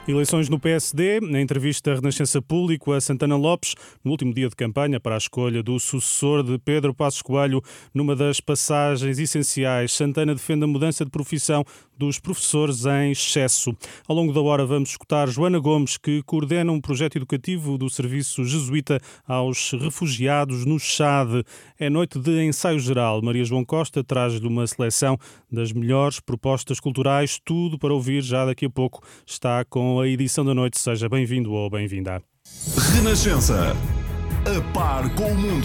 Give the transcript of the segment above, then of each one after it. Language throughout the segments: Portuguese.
Eleições no PSD. Na entrevista à Renascença Público a Santana Lopes, no último dia de campanha para a escolha do sucessor de Pedro Passos Coelho, numa das passagens essenciais, Santana defende a mudança de profissão dos professores em excesso. Ao longo da hora vamos escutar Joana Gomes, que coordena um projeto educativo do Serviço Jesuíta aos refugiados no Chade. É noite de ensaio geral. Maria João Costa traz-lhe uma seleção das melhores propostas culturais, tudo para ouvir já daqui a pouco. Está com a edição da noite. Seja bem-vindo ou bem-vinda. Renascença. A par com o mundo.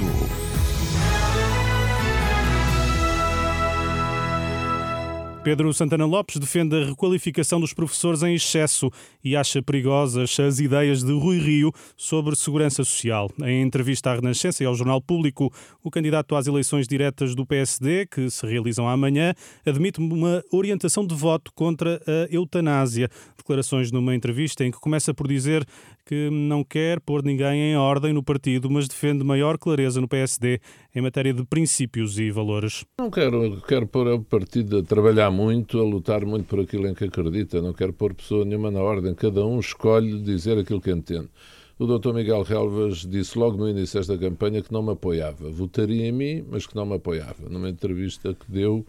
Pedro Santana Lopes defende a requalificação dos professores em excesso e acha perigosas as ideias de Rui Rio sobre segurança social. Em entrevista à Renascença e ao Jornal Público, o candidato às eleições diretas do PSD, que se realizam amanhã, admite uma orientação de voto contra a eutanásia. Declarações numa entrevista em que começa por dizer que não quer pôr ninguém em ordem no partido, mas defende maior clareza no PSD em matéria de princípios e valores. Não quero pôr o partido a trabalhar muito, a lutar muito por aquilo em que acredita. Não quero pôr pessoa nenhuma na ordem. Cada um escolhe dizer aquilo que entende. O Dr. Miguel Relvas disse logo no início desta campanha que não me apoiava. Votaria em mim, mas que não me apoiava. Numa entrevista que deu...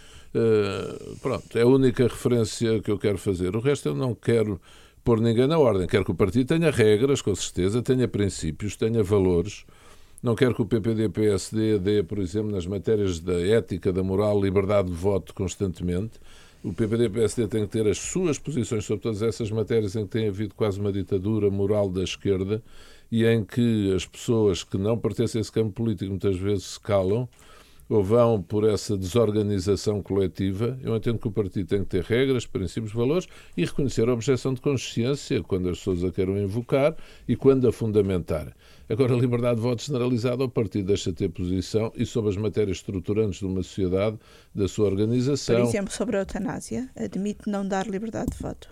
é a única referência que eu quero fazer. O resto eu não quero pôr ninguém na ordem. Quero que o partido tenha regras, com certeza, tenha princípios, tenha valores. Não quero que o PPD-PSD dê, por exemplo, nas matérias da ética, da moral, liberdade de voto constantemente. O PPD-PSD tem que ter as suas posições sobre todas essas matérias em que tem havido quase uma ditadura moral da esquerda e em que as pessoas que não pertencem a esse campo político muitas vezes se calam ou vão por essa desorganização coletiva. Eu entendo que o partido tem que ter regras, princípios, valores e reconhecer a objeção de consciência quando as pessoas a queiram invocar e quando a fundamentar. Agora, a liberdade de voto generalizada, o partido deixa de ter posição e sobre as matérias estruturantes de uma sociedade, da sua organização... Por exemplo, sobre a eutanásia, admite não dar liberdade de voto?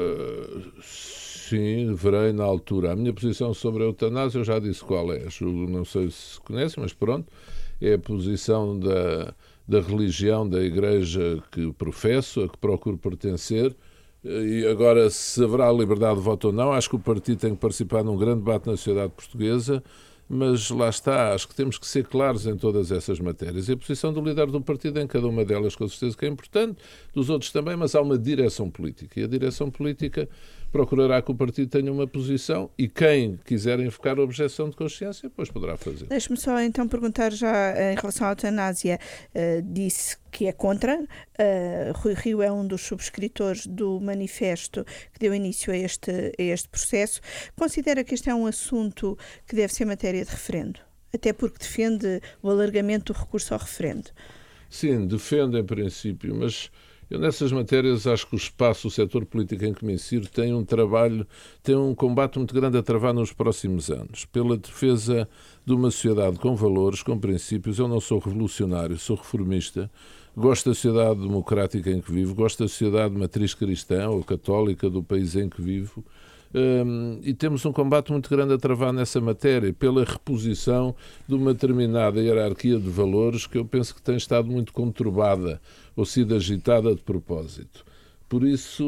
Sim, verei na altura. A minha posição sobre a eutanásia, eu já disse qual é. Não sei se conhecem, mas pronto. É a posição da religião, da igreja que professo, a que procuro pertencer. E agora, se haverá liberdade de voto ou não, acho que o partido tem que participar num grande debate na sociedade portuguesa, mas lá está, acho que temos que ser claros em todas essas matérias. E a posição do líder do partido em cada uma delas, com certeza que é importante, dos outros também, mas há uma direção política. E a direção política procurará que o partido tenha uma posição e quem quiser invocar a objeção de consciência, depois poderá fazer. Deixe-me só então perguntar já em relação à eutanásia. Disse que é contra. Rui Rio é um dos subscritores do manifesto que deu início a este processo. Considera que este é um assunto que deve ser matéria de referendo? Até porque defende o alargamento do recurso ao referendo. Sim, defende em princípio, mas eu nessas matérias acho que o setor político em que me insiro tem um combate muito grande a travar nos próximos anos, pela defesa de uma sociedade com valores, com princípios. Eu não sou revolucionário, sou reformista, gosto da sociedade democrática em que vivo, gosto da sociedade de matriz cristã ou católica do país em que vivo, e temos um combate muito grande a travar nessa matéria, pela reposição de uma determinada hierarquia de valores que eu penso que tem estado muito conturbada ou sido agitada de propósito. Por isso,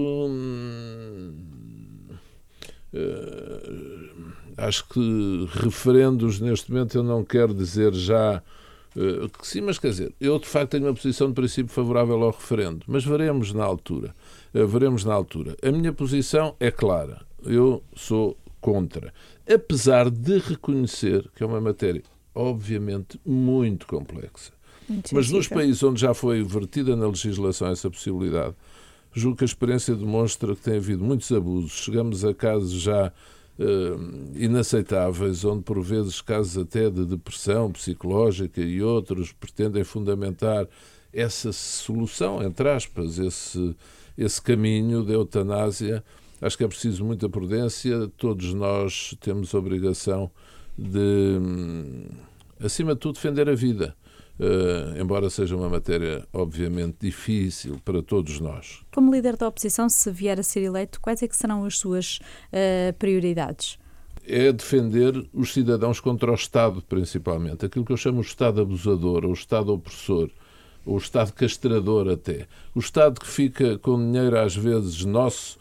acho que referendos neste momento eu não quero dizer já que sim, mas quer dizer, eu de facto tenho uma posição de princípio favorável ao referendo, mas veremos na altura. A minha posição é clara. Eu sou contra. Apesar de reconhecer que é uma matéria, obviamente, muito complexa. Mas nos países onde já foi vertida na legislação essa possibilidade, julgo que a experiência demonstra que tem havido muitos abusos. Chegamos a casos já inaceitáveis, onde por vezes casos até de depressão psicológica e outros pretendem fundamentar essa solução, entre aspas, esse caminho da eutanásia. Acho que é preciso muita prudência. Todos nós temos a obrigação de, acima de tudo, defender a vida. Embora seja uma matéria, obviamente, difícil para todos nós. Como líder da oposição, se vier a ser eleito, quais é que serão as suas prioridades? É defender os cidadãos contra o Estado, principalmente. Aquilo que eu chamo o Estado abusador, ou o Estado opressor, o Estado castrador até. O Estado que fica com dinheiro às vezes nosso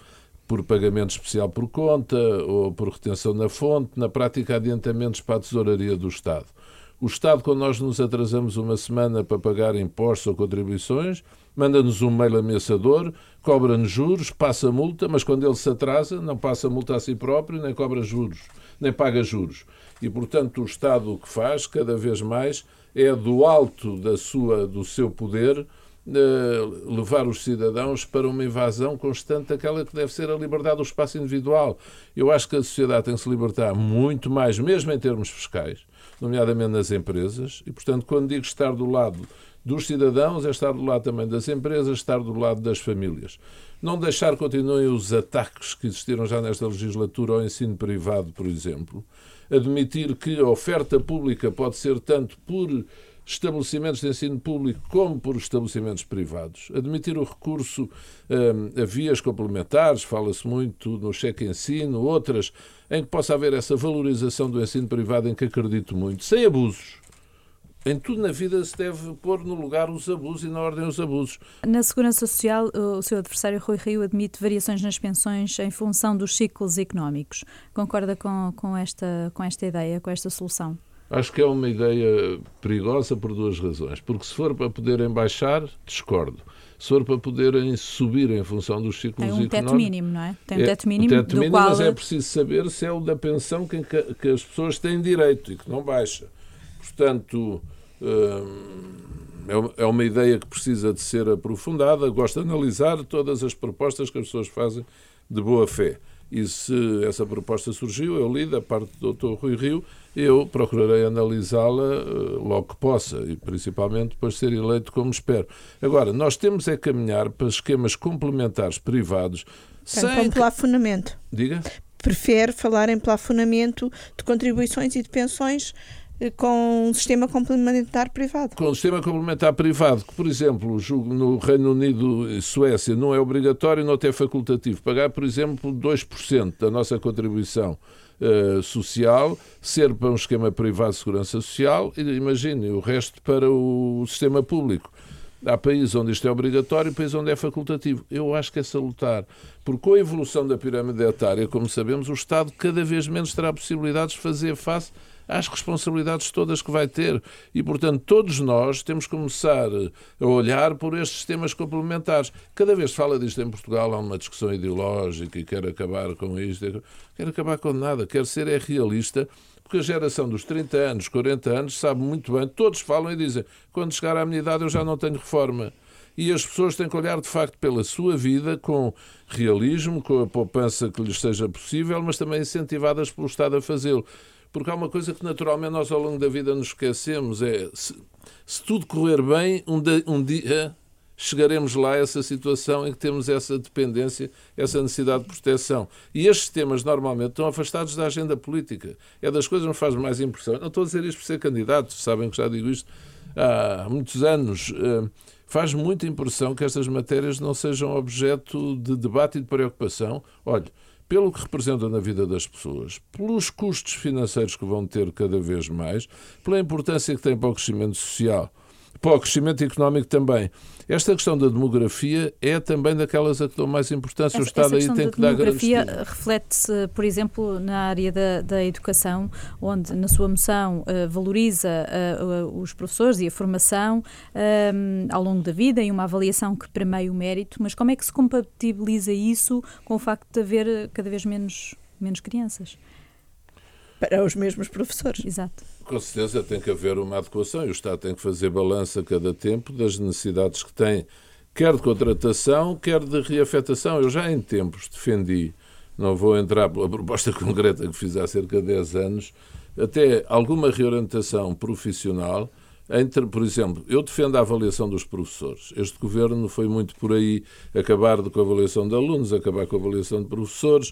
por pagamento especial por conta ou por retenção na fonte, na prática adiantamentos para a tesouraria do Estado. O Estado, quando nós nos atrasamos uma semana para pagar impostos ou contribuições, manda-nos um mail ameaçador, cobra-nos juros, passa multa, mas quando ele se atrasa, não passa multa a si próprio, nem cobra juros, nem paga juros. E, portanto, o Estado o que faz, cada vez mais, é do alto do seu poder levar os cidadãos para uma invasão constante daquela que deve ser a liberdade do espaço individual. Eu acho que a sociedade tem que se libertar muito mais, mesmo em termos fiscais, nomeadamente nas empresas, e, portanto, quando digo estar do lado dos cidadãos, é estar do lado também das empresas, estar do lado das famílias. Não deixar que continuem os ataques que existiram já nesta legislatura ao ensino privado, por exemplo. Admitir que a oferta pública pode ser tanto por estabelecimentos de ensino público como por estabelecimentos privados. Admitir o recurso a vias complementares, fala-se muito no cheque ensino, outras em que possa haver essa valorização do ensino privado em que acredito muito, sem abusos. Em tudo na vida se deve pôr no lugar os abusos e na ordem os abusos. Na Segurança Social, o seu adversário Rui Rio admite variações nas pensões em função dos ciclos económicos. Concorda com esta ideia, com esta solução? Acho que é uma ideia perigosa por duas razões. Porque se for para poderem baixar, discordo. Se for para poderem subir em função dos ciclos económicos... Tem um teto mínimo, não é? Tem um teto mínimo, mas é preciso saber se é o da pensão que as pessoas têm direito e que não baixa. Portanto, é uma ideia que precisa de ser aprofundada. Gosto de analisar todas as propostas que as pessoas fazem de boa fé. E se essa proposta surgiu, eu li da parte do Dr. Rui Rio, eu procurarei analisá-la logo que possa e principalmente depois de ser eleito como espero. Agora, nós temos é caminhar para esquemas complementares privados sem um plafonamento. Diga? Prefere falar em plafonamento de contribuições e de pensões com um sistema complementar privado. Com um sistema complementar privado, que, por exemplo, no Reino Unido e Suécia não é obrigatório, não é facultativo. Pagar, por exemplo, 2% da nossa contribuição social, ser para um esquema privado de segurança social e, imagine, o resto para o sistema público. Há países onde isto é obrigatório e países onde é facultativo. Eu acho que é salutar, porque com a evolução da pirâmide etária, como sabemos, o Estado cada vez menos terá possibilidades de fazer face às responsabilidades todas que vai ter. E, portanto, todos nós temos que começar a olhar por estes sistemas complementares. Cada vez se fala disto em Portugal, há uma discussão ideológica e quer acabar com isto. Quer acabar com nada, quer ser realista, porque a geração dos 30 anos, 40 anos, sabe muito bem, todos falam e dizem, quando chegar à minha idade eu já não tenho reforma. E as pessoas têm que olhar, de facto, pela sua vida com realismo, com a poupança que lhes seja possível, mas também incentivadas pelo Estado a fazê-lo. Porque há uma coisa que naturalmente nós ao longo da vida nos esquecemos, se tudo correr bem, um dia chegaremos lá a essa situação em que temos essa dependência, essa necessidade de proteção. E estes temas normalmente estão afastados da agenda política. É das coisas que me faz mais impressão. Não estou a dizer isto por ser candidato, sabem que já digo isto há muitos anos. Faz muita impressão que estas matérias não sejam objeto de debate e de preocupação. Olha, pelo que representam na vida das pessoas, pelos custos financeiros que vão ter cada vez mais, pela importância que tem para o crescimento social, para o crescimento económico também. Esta questão da demografia é também daquelas a que dão mais importância. O Estado aí tem que dar garantia. A demografia reflete-se, por exemplo, na área da educação, onde na sua moção valoriza os professores e a formação ao longo da vida e uma avaliação que premeia o mérito, mas como é que se compatibiliza isso com o facto de haver cada vez menos crianças? Para os mesmos professores. Exato. Com certeza tem que haver uma adequação e o Estado tem que fazer balança a cada tempo das necessidades que tem, quer de contratação, quer de reafetação. Eu já em tempos defendi, não vou entrar pela proposta concreta que fiz há cerca de 10 anos, até alguma reorientação profissional, por exemplo, eu defendo a avaliação dos professores. Este governo foi muito por aí, acabar com a avaliação de alunos, acabar com a avaliação de professores.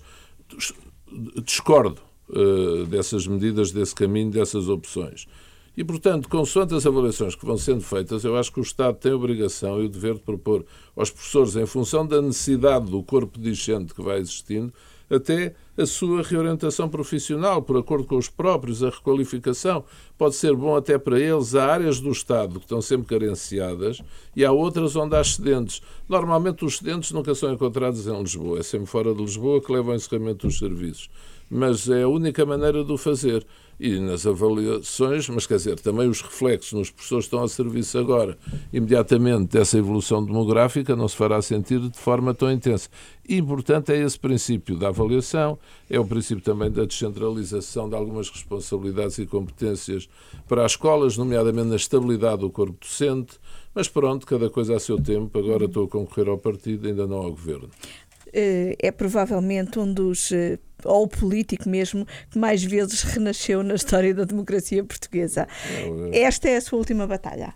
Discordo dessas medidas, desse caminho, dessas opções. E, portanto, consoante as avaliações que vão sendo feitas, eu acho que o Estado tem a obrigação e o dever de propor aos professores, em função da necessidade do corpo discente que vai existindo, até a sua reorientação profissional, por acordo com os próprios, a requalificação. Pode ser bom até para eles. Há áreas do Estado que estão sempre carenciadas e há outras onde há excedentes. Normalmente os excedentes nunca são encontrados em Lisboa, é sempre fora de Lisboa que leva ao encerramento dos serviços. Mas é a única maneira de o fazer. E nas avaliações, mas quer dizer, também os reflexos nos professores que estão a serviço agora, imediatamente dessa evolução demográfica, não se fará sentir de forma tão intensa. E, portanto, é esse princípio da avaliação, é o princípio também da descentralização de algumas responsabilidades e competências para as escolas, nomeadamente na estabilidade do corpo docente, mas pronto, cada coisa a seu tempo. Agora estou a concorrer ao partido, ainda não ao governo. É provavelmente um dos, ou o político mesmo, que mais vezes renasceu na história da democracia portuguesa. Esta é a sua última batalha?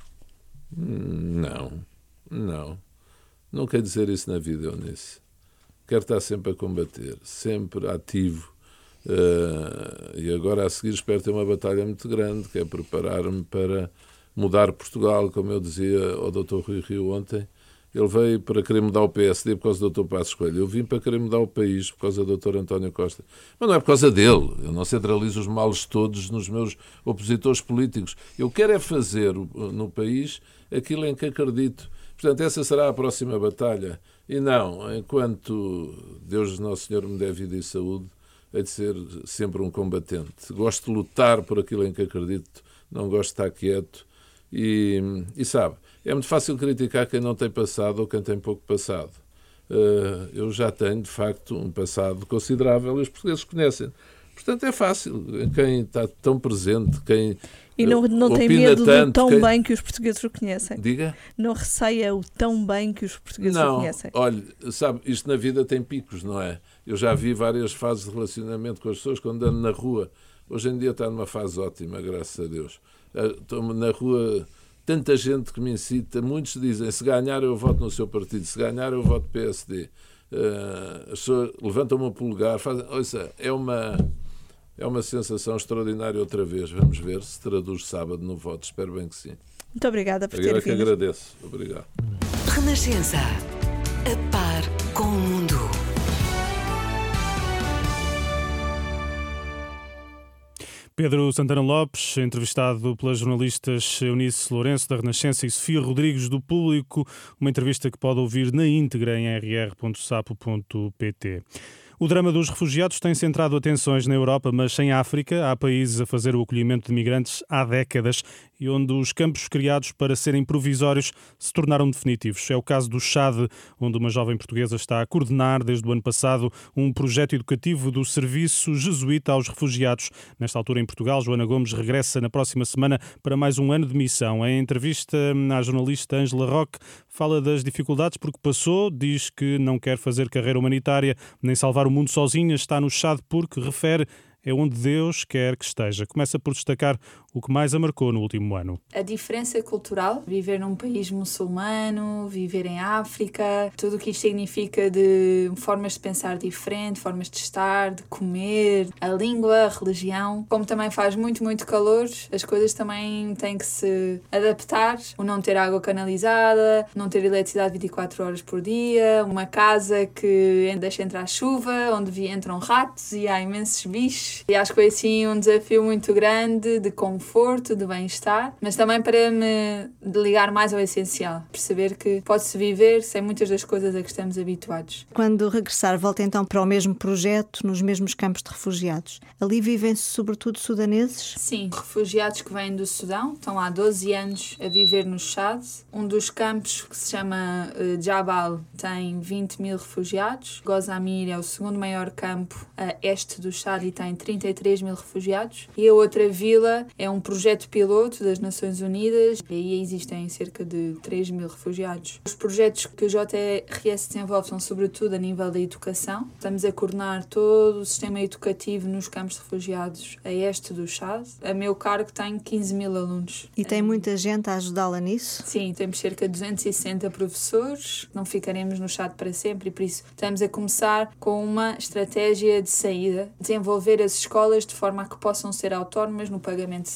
Não. Não quero dizer isso na vida, Eunice. Quero estar sempre a combater, sempre ativo. E agora a seguir espero ter uma batalha muito grande, que é preparar-me para mudar Portugal, como eu dizia ao Dr. Rui Rio ontem. Ele veio para querer mudar o PSD por causa do Dr. Passos Coelho. Eu vim para querer mudar o país por causa do Dr. António Costa. Mas não é por causa dele. Eu não centralizo os males todos nos meus opositores políticos. Eu quero é fazer no país aquilo em que acredito. Portanto, essa será a próxima batalha. E não, enquanto Deus Nosso Senhor me der vida e saúde, hei de ser sempre um combatente. Gosto de lutar por aquilo em que acredito, não gosto de estar quieto. E sabe, é muito fácil criticar quem não tem passado ou quem tem pouco passado. Eu já tenho, de facto, um passado considerável e os portugueses conhecem. Portanto, é fácil. Quem está tão presente, quem e não tem medo do tão bem que os portugueses o conhecem? Diga? Não receia o tão bem que os portugueses o conhecem? Olha, sabe, isto na vida tem picos, não é? Eu já vi várias fases de relacionamento com as pessoas quando ando na rua. Hoje em dia está numa fase ótima, graças a Deus. Estou na rua, tanta gente que me incita, muitos dizem, se ganhar eu voto no seu partido, se ganhar eu voto PSD. As pessoas levantam-me o polegar, fazem, ouça, é uma sensação extraordinária outra vez. Vamos ver se traduz sábado no voto, espero bem que sim. Muito obrigada por ter vindo. Eu que agradeço. Obrigado. Renascença, a par com o mundo. Pedro Santana Lopes, entrevistado pelas jornalistas Eunice Lourenço, da Renascença, e Sofia Rodrigues, do Público, uma entrevista que pode ouvir na íntegra em rr.sapo.pt. O drama dos refugiados tem centrado atenções na Europa, mas em África há países a fazer o acolhimento de migrantes há décadas e onde os campos criados para serem provisórios se tornaram definitivos. É o caso do Chad, onde uma jovem portuguesa está a coordenar desde o ano passado um projeto educativo do Serviço Jesuíta aos Refugiados. Nesta altura em Portugal, Joana Gomes regressa na próxima semana para mais um ano de missão. Em entrevista à jornalista Ângela Roque, fala das dificuldades porque passou, diz que não quer fazer carreira humanitária nem salvar o mundo sozinha, está no Chad porque, refere, é onde Deus quer que esteja. Começa por destacar o que mais a marcou no último ano. A diferença cultural, viver num país muçulmano, viver em África, tudo o que isto significa de formas de pensar diferentes, formas de estar, de comer, a língua, a religião. Como também faz muito, muito calor, as coisas também têm que se adaptar. O não ter água canalizada, não ter eletricidade 24 horas por dia, uma casa que deixa entrar chuva, onde entram ratos e há imensos bichos. E acho que foi assim um desafio muito grande de conforto, de bem-estar, mas também para me ligar mais ao essencial, perceber que pode-se viver sem muitas das coisas a que estamos habituados. Quando regressar, volta então para o mesmo projeto, nos mesmos campos de refugiados. Ali vivem-se sobretudo sudaneses? Sim, refugiados que vêm do Sudão, estão há 12 anos a viver no Chad. Um dos campos, que se chama Jabal, tem 20 mil refugiados. Gozamir é o segundo maior campo a este do Chad e tem 33 mil refugiados. E a outra vila é um projeto piloto das Nações Unidas e aí existem cerca de 3 mil refugiados. Os projetos que o JRS desenvolve são sobretudo a nível da educação. Estamos a coordenar todo o sistema educativo nos campos de refugiados a este do Chad. A meu cargo tenho 15 mil alunos. E tem muita gente a ajudá-la nisso? Sim, temos cerca de 260 professores. Não ficaremos no Chad para sempre e por isso estamos a começar com uma estratégia de saída, desenvolver as escolas de forma a que possam ser autónomas no pagamento de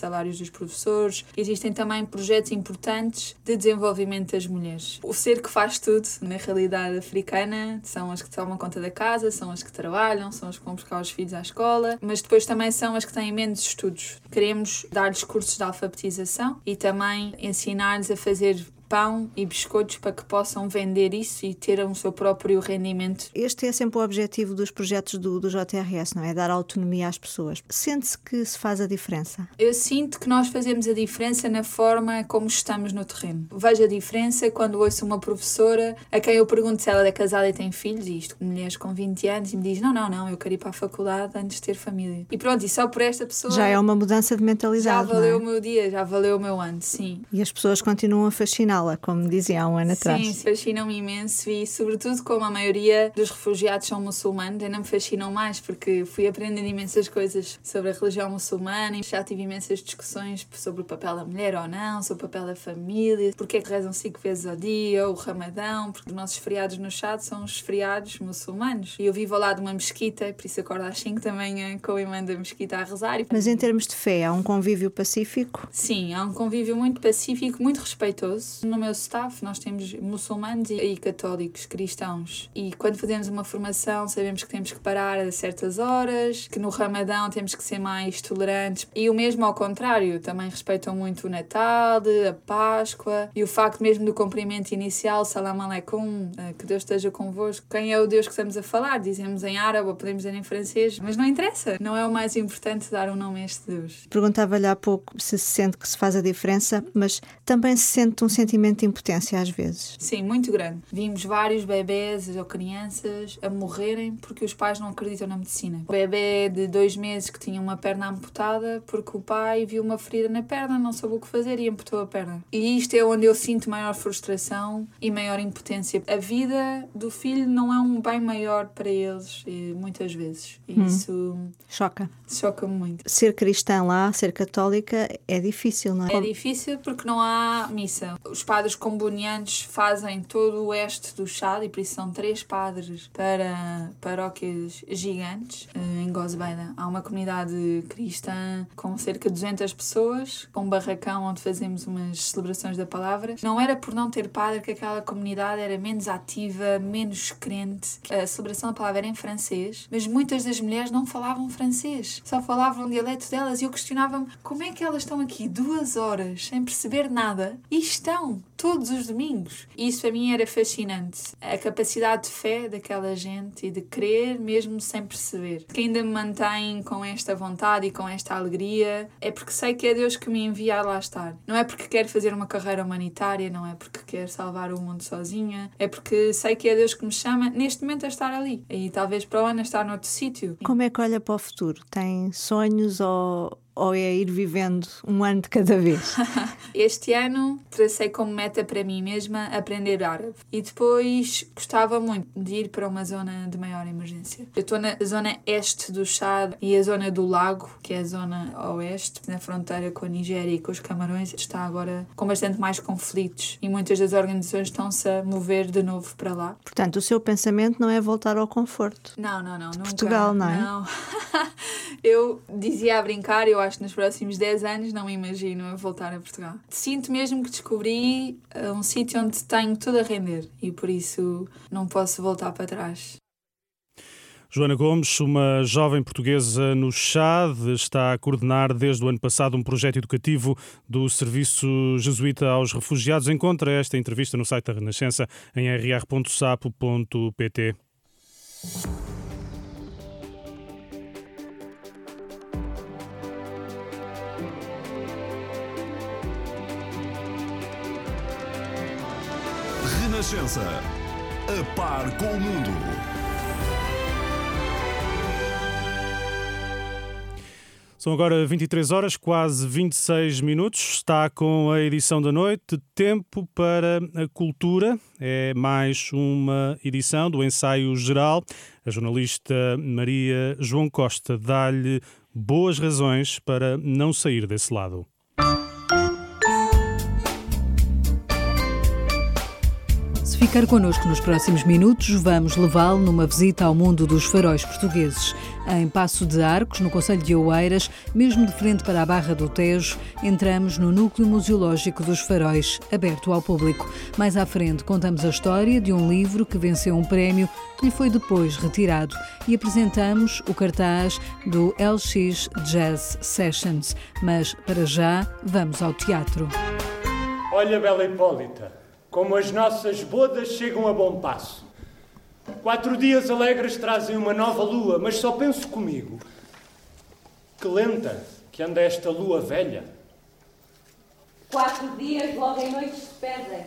salários dos professores. Existem também projetos importantes de desenvolvimento das mulheres. O ser que faz tudo, na realidade africana, são as que tomam conta da casa, são as que trabalham, são as que vão buscar os filhos à escola, mas depois também são as que têm menos estudos. Queremos dar-lhes cursos de alfabetização e também ensinar-lhes a fazer pão e biscoitos para que possam vender isso e ter o seu próprio rendimento. Este é sempre o objetivo dos projetos do JRS, não é? Dar autonomia às pessoas. Sente-se que se faz a diferença? Eu sinto que nós fazemos a diferença na forma como estamos no terreno. Vejo a diferença quando ouço uma professora a quem eu pergunto se ela é casada e tem filhos, e isto, mulheres com 20 anos, e me diz, não, eu quero ir para a faculdade antes de ter família. E pronto, e só por esta pessoa... Já é uma mudança de mentalidade, já valeu não é? O meu dia, já valeu o meu ano, sim. E as pessoas continuam a fascinar, como dizia há um ano atrás. Sim, fascinam-me imenso e, sobretudo, como a maioria dos refugiados são muçulmanos, ainda me fascinam mais porque fui aprendendo imensas coisas sobre a religião muçulmana e já tive imensas discussões sobre o papel da mulher ou não, sobre o papel da família, porque é que rezam 5 vezes ao dia, o Ramadão, porque os nossos feriados no Chad são os feriados muçulmanos. E eu vivo ao lado de uma mesquita, por isso acordo às 5 também com a imã da mesquita a rezar. Mas em termos de fé, há um convívio pacífico? Sim, há um convívio muito pacífico, muito respeitoso. No meu staff nós temos muçulmanos e católicos, cristãos, e quando fazemos uma formação sabemos que temos que parar a certas horas, que no Ramadão temos que ser mais tolerantes, e o mesmo ao contrário, também respeitam muito o Natal, a Páscoa e o facto mesmo do cumprimento inicial, Salam Aleikum, que Deus esteja convosco. Quem é o Deus que estamos a falar? Dizemos em árabe ou podemos dizer em francês, mas não interessa, não é o mais importante dar um nome a este Deus. Perguntava-lhe há pouco se sente que se faz a diferença, mas também se sente um sentimento de impotência às vezes. Sim, muito grande. Vimos vários bebés ou crianças a morrerem porque os pais não acreditam na medicina. O bebê de 2 meses que tinha uma perna amputada porque o pai viu uma ferida na perna, não soube o que fazer e amputou a perna. E isto é onde eu sinto maior frustração e maior impotência. A vida do filho não é um bem maior para eles, muitas vezes. E isso choca-me muito. Ser cristã lá, ser católica, é difícil, não é? É difícil porque não há missa. Os padres combonianos fazem todo o oeste do Chad e por isso são 3 padres para paróquias gigantes. Em Gozbeida há uma comunidade cristã com cerca de 200 pessoas, com um barracão onde fazemos umas celebrações da palavra. Não era por não ter padre que aquela comunidade era menos ativa, menos crente. A celebração da palavra era em francês, mas muitas das mulheres não falavam francês, só falavam o dialeto delas, e eu questionava-me como é que elas estão aqui 2 horas sem perceber nada e estão todos os domingos. E isso para mim era fascinante. A capacidade de fé daquela gente e de crer mesmo sem perceber. Que ainda me mantém com esta vontade e com esta alegria é porque sei que é Deus que me envia a lá estar. Não é porque quero fazer uma carreira humanitária, não é porque quero salvar o mundo sozinha, é porque sei que é Deus que me chama neste momento a estar ali. E talvez para o ano a estar noutro sítio. Como é que olha para o futuro? Tem sonhos ou é ir vivendo um ano de cada vez? Este ano tracei como meta para mim mesma aprender árabe. E depois gostava muito de ir para uma zona de maior emergência. Eu estou na zona este do Chad e a zona do lago, que é a zona oeste, na fronteira com a Nigéria e com os Camarões, está agora com bastante mais conflitos e muitas das organizações estão-se a mover de novo para lá. Portanto, o seu pensamento não é voltar ao conforto. Não, nunca. Portugal, não é? Não. Eu dizia a brincar, eu acho que nos próximos 10 anos não me imagino a voltar a Portugal. Sinto mesmo que descobri um sítio onde tenho tudo a render e por isso não posso voltar para trás. Joana Gomes, uma jovem portuguesa no Chad, está a coordenar desde o ano passado um projeto educativo do Serviço Jesuíta aos Refugiados. Encontra esta entrevista no site da Renascença em rr.sapo.pt. Renascença. A par com o mundo. São agora 23 horas, quase 26 minutos. Está com a edição da noite. Tempo para a cultura. É mais uma edição do Ensaio Geral. A jornalista Maria João Costa dá-lhe boas razões para não sair desse lado. ficar connosco nos próximos minutos, vamos levá-lo numa visita ao mundo dos faróis portugueses. Em Paço de Arcos, no concelho de Oeiras, mesmo de frente para a Barra do Tejo, entramos no núcleo museológico dos faróis, aberto ao público. Mais à frente, contamos a história de um livro que venceu um prémio que lhe foi depois retirado e apresentamos o cartaz do LX Jazz Sessions. Mas, para já, vamos ao teatro. Olha, bela Hipólita, como as nossas bodas chegam a bom passo. 4 dias alegres trazem uma nova lua, mas só penso comigo. Que lenta que anda esta lua velha. 4 dias logo em noites se perdem.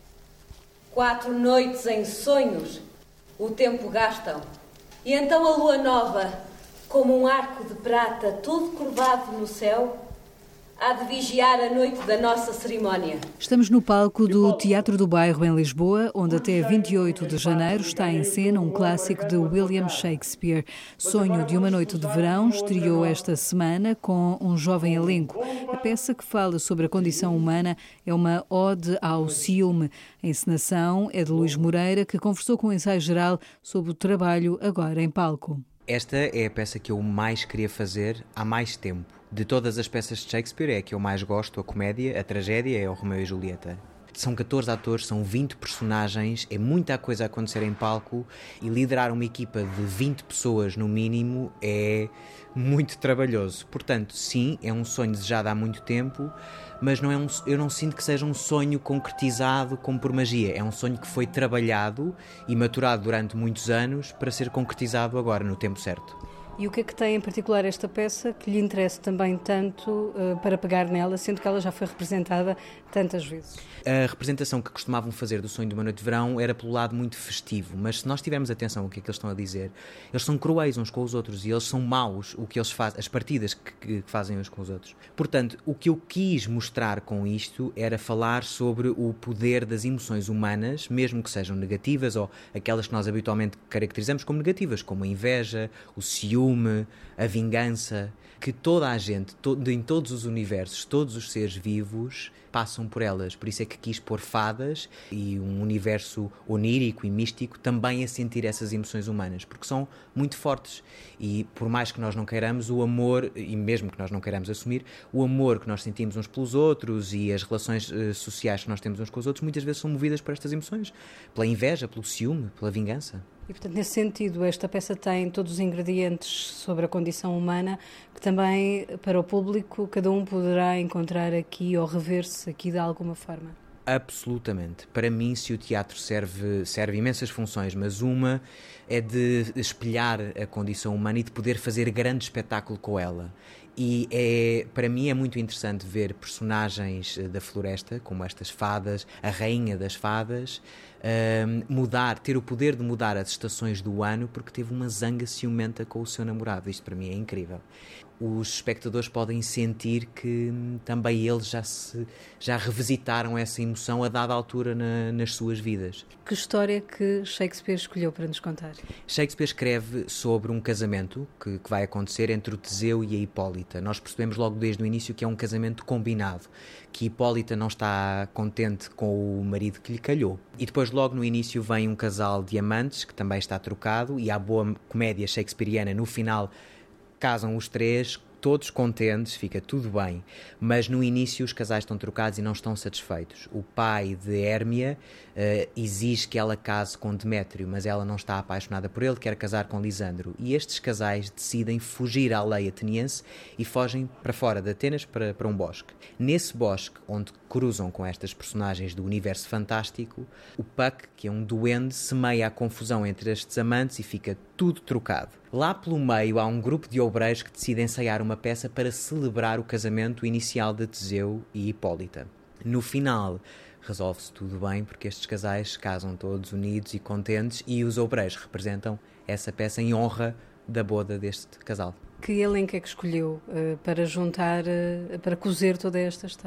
4 noites em sonhos o tempo gastam. E então a lua nova, como um arco de prata todo curvado no céu, há de vigiar a noite da nossa cerimónia. Estamos no palco do Teatro do Bairro, em Lisboa, onde até 28 de janeiro está em cena um clássico de William Shakespeare. Sonho de uma Noite de Verão estreou esta semana com um jovem elenco. A peça, que fala sobre a condição humana, é uma ode ao ciúme. A encenação é de Luís Moreira, que conversou com o Ensaio Geral sobre o trabalho agora em palco. Esta é a peça que eu mais queria fazer há mais tempo. De todas as peças de Shakespeare, é a que eu mais gosto, a comédia, a tragédia é o Romeu e Julieta. São 14 atores, são 20 personagens, é muita coisa a acontecer em palco e liderar uma equipa de 20 pessoas no mínimo é muito trabalhoso. Portanto, sim, é um sonho desejado há muito tempo, mas eu não sinto que seja um sonho concretizado como por magia. É um sonho que foi trabalhado e maturado durante muitos anos para ser concretizado agora, no tempo certo. E o que é que tem em particular esta peça que lhe interessa também tanto para pegar nela, sendo que ela já foi representada tantas vezes? A representação que costumavam fazer do Sonho de uma Noite de Verão era pelo lado muito festivo, mas se nós tivermos atenção ao que é que eles estão a dizer, eles são cruéis uns com os outros e eles são maus, o que eles fazem, as partidas que fazem uns com os outros. Portanto, o que eu quis mostrar com isto era falar sobre o poder das emoções humanas, mesmo que sejam negativas ou aquelas que nós habitualmente caracterizamos como negativas, como a inveja, o ciúme, a vingança, que toda a gente, em todos os universos, todos os seres vivos passam por elas. Por isso é que quis pôr fadas e um universo onírico e místico também a sentir essas emoções humanas, porque são muito fortes e por mais que nós não queiramos, o amor, e mesmo que nós não queiramos assumir, o amor que nós sentimos uns pelos outros e as relações sociais que nós temos uns com os outros muitas vezes são movidas por estas emoções, pela inveja, pelo ciúme, pela vingança. E, portanto, nesse sentido, esta peça tem todos os ingredientes sobre a condição humana que também, para o público, cada um poderá encontrar aqui ou rever-se aqui de alguma forma. Absolutamente. Para mim, se o teatro serve imensas funções, mas uma é de espelhar a condição humana e de poder fazer grande espetáculo com ela. E para mim é muito interessante ver personagens da floresta, como estas fadas, a rainha das fadas, ter o poder de mudar as estações do ano porque teve uma zanga ciumenta com o seu namorado. Isto para mim é incrível. Os espectadores podem sentir que também eles já revisitaram essa emoção a dada altura nas suas vidas. Que história que Shakespeare escolheu para nos contar? Shakespeare escreve sobre um casamento que vai acontecer entre o Teseu e a Hipólita. Nós percebemos logo desde o início que é um casamento combinado, que Hipólita não está contente com o marido que lhe calhou. E depois logo no início vem um casal de amantes que também está trocado e à boa comédia shakespeariana no final casam os três, todos contentes, fica tudo bem, mas no início os casais estão trocados e não estão satisfeitos. O pai de Hérmia exige que ela case com Demétrio, mas ela não está apaixonada por ele, quer casar com Lisandro. E estes casais decidem fugir à lei ateniense e fogem para fora de Atenas para um bosque. Nesse bosque, onde cruzam com estas personagens do universo fantástico, o Puck, que é um duende, semeia a confusão entre estes amantes e fica tudo trocado. Lá pelo meio há um grupo de obreiros que decidem ensaiar uma peça para celebrar o casamento inicial de Teseu e Hipólita. No final, resolve-se tudo bem porque estes casais casam todos unidos e contentes e os obreiros representam essa peça em honra da boda deste casal. Que elenco é que escolheu para juntar, para cozer toda esta história?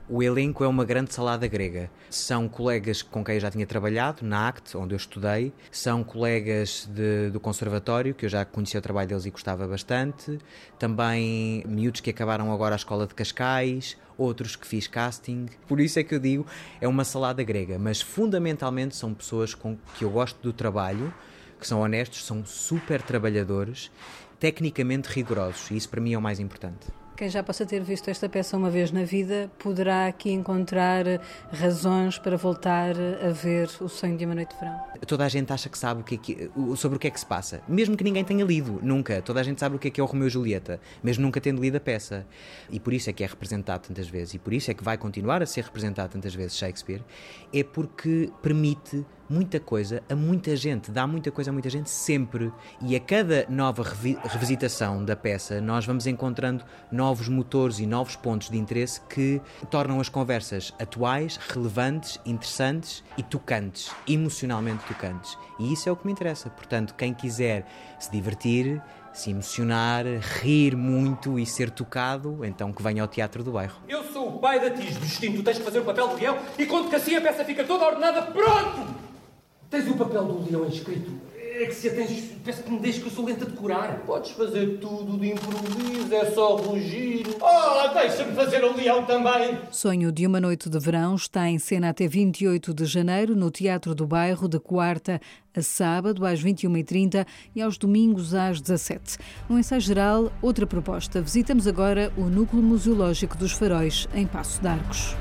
O elenco é uma grande salada grega. São colegas com quem eu já tinha trabalhado, na ACT, onde eu estudei. São colegas do conservatório, que eu já conhecia o trabalho deles e gostava bastante. Também miúdos que acabaram agora a escola de Cascais, outros que fiz casting. Por isso é que eu digo, é uma salada grega. Mas fundamentalmente são pessoas com que eu gosto do trabalho, que são honestos, são super trabalhadores, tecnicamente rigorosos. E isso para mim é o mais importante. Quem já possa ter visto esta peça uma vez na vida poderá aqui encontrar razões para voltar a ver O Sonho de uma Noite de Verão. Toda a gente acha que sabe sobre o que é que se passa, mesmo que ninguém tenha lido, nunca. Toda a gente sabe o que é o Romeu e Julieta, mesmo nunca tendo lido a peça. E por isso é que é representado tantas vezes, e por isso é que vai continuar a ser representado tantas vezes Shakespeare, é porque permite muita coisa a muita gente, dá muita coisa a muita gente sempre. E a cada nova revisitação da peça nós vamos encontrando novos motores e novos pontos de interesse que tornam as conversas atuais, relevantes, interessantes e tocantes, emocionalmente tocantes. E isso é o que me interessa. Portanto, quem quiser se divertir, se emocionar, rir muito e ser tocado, então que venha ao Teatro do Bairro. Eu sou o pai da Tis, Justino, tu tens que fazer o papel de leão e conto que assim a peça fica toda ordenada, pronto! Tens o papel do leão escrito. É que se a tens, peço que me deixes que eu sou lento a decorar. Podes fazer tudo de improviso, é só rugir. Oh, deixa-me fazer o leão também. Sonho de uma Noite de Verão está em cena até 28 de janeiro no Teatro do Bairro, de quarta a sábado às 21h30 e aos domingos às 17h. No ensaio geral, outra proposta. Visitamos agora o Núcleo Museológico dos Faróis, em Paços de Arcos.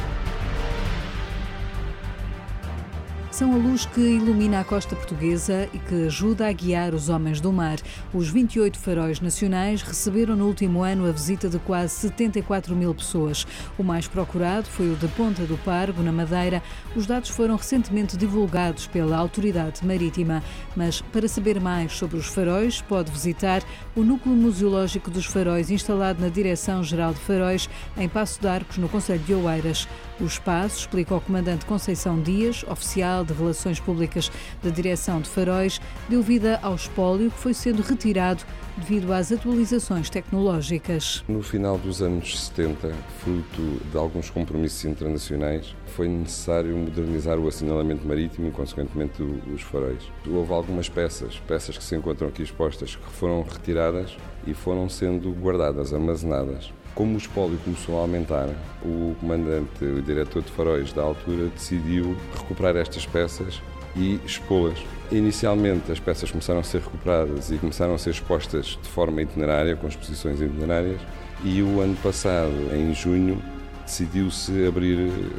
São a luz que ilumina a costa portuguesa e que ajuda a guiar os homens do mar. Os 28 faróis nacionais receberam no último ano a visita de quase 74 mil pessoas. O mais procurado foi o de Ponta do Pargo, na Madeira. Os dados foram recentemente divulgados pela Autoridade Marítima. Mas, para saber mais sobre os faróis, pode visitar o Núcleo Museológico dos Faróis, instalado na Direção-Geral de Faróis, em Paços de Arcos, no concelho de Oeiras. O espaço, explica o comandante Conceição Dias, oficial de Relações Públicas da Direção de Faróis, deu vida ao espólio que foi sendo retirado devido às atualizações tecnológicas. No final dos anos 70, fruto de alguns compromissos internacionais, foi necessário modernizar o assinalamento marítimo e, consequentemente, os faróis. Houve algumas peças que se encontram aqui expostas, que foram retiradas e foram sendo guardadas, armazenadas. Como o espólio começou a aumentar, o comandante, o diretor de faróis da altura, decidiu recuperar estas peças e expô-las. Inicialmente as peças começaram a ser recuperadas e começaram a ser expostas de forma itinerária, com exposições itinerárias, e o ano passado, em junho, decidiu-se abrir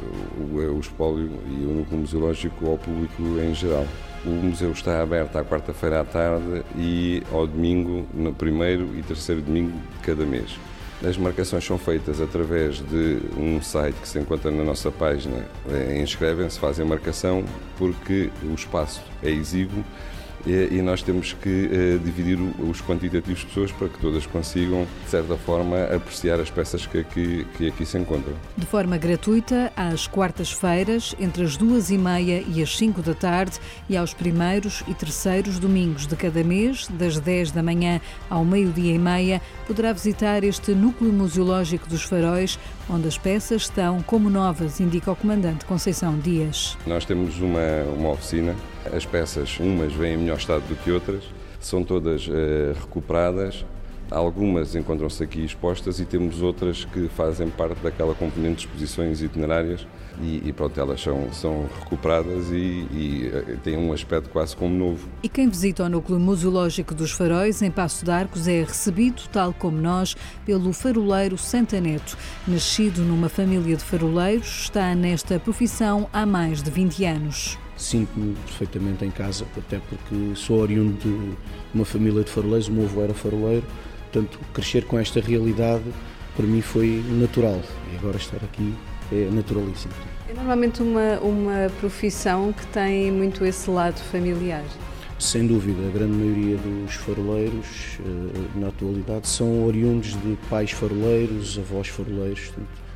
o espólio e o núcleo museológico ao público em geral. O museu está aberto à quarta-feira à tarde e ao domingo, no primeiro e terceiro domingo de cada mês. As marcações são feitas através de um site que se encontra na nossa página. Inscrevem-se, fazem a marcação, porque o espaço é exíguo e nós temos que dividir os quantitativos de pessoas para que todas consigam, de certa forma, apreciar as peças que aqui se encontram. De forma gratuita, às quartas-feiras, entre as 2h30 e as 5 da tarde, e aos primeiros e terceiros domingos de cada mês, das 10 da manhã ao meio-dia e meia, poderá visitar este Núcleo Museológico dos Faróis, onde as peças estão como novas, indica o comandante Conceição Dias. Nós temos uma oficina. As peças, umas vêm em melhor estado do que outras, são todas recuperadas, algumas encontram-se aqui expostas e temos outras que fazem parte daquela componente de exposições itinerárias e pronto, elas são recuperadas e têm um aspecto quase como novo. E quem visita o Núcleo Museológico dos Faróis, em Paços de Arcos, é recebido, tal como nós, pelo faroleiro Santa Neto. Nascido numa família de faroleiros, está nesta profissão há mais de 20 anos. Sinto-me perfeitamente em casa, até porque sou oriundo de uma família de faroleiros, o meu avô era faroleiro, portanto, crescer com esta realidade para mim foi natural e agora estar aqui é naturalíssimo. É normalmente uma profissão que tem muito esse lado familiar? Sem dúvida, a grande maioria dos faroleiros na atualidade são oriundos de pais faroleiros, avós faroleiros, portanto,